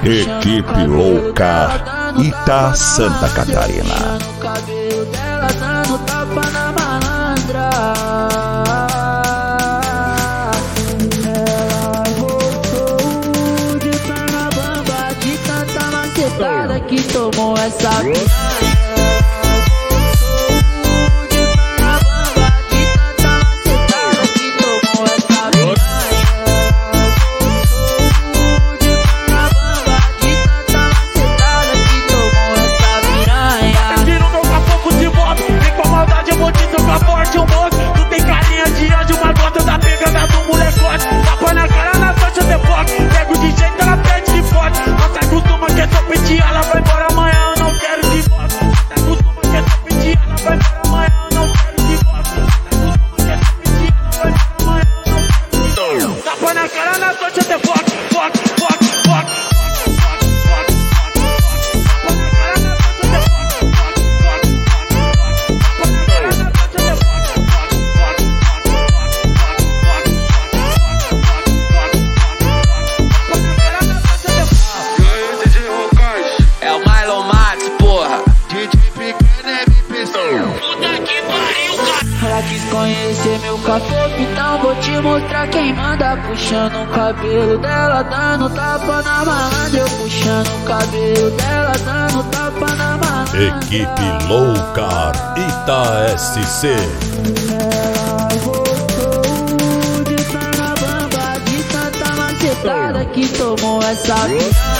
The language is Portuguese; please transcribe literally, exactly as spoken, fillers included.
Equipe Louca, Ita, Santa Catarina. O cabelo dela dando tapa na malandra. Ela voltou de perna bamba, de tanta macetada que tomou essa piranha. Ela quis conhecer meu cafofo, então vou te mostrar quem manda. Puxando o cabelo dela, dando tapa na malandra. Eu puxando o cabelo dela, dando tapa na malandra. Equipe Louca, Ita S C. Ela voltou de perna bamba, de tanta macetada que tomou essa piranha.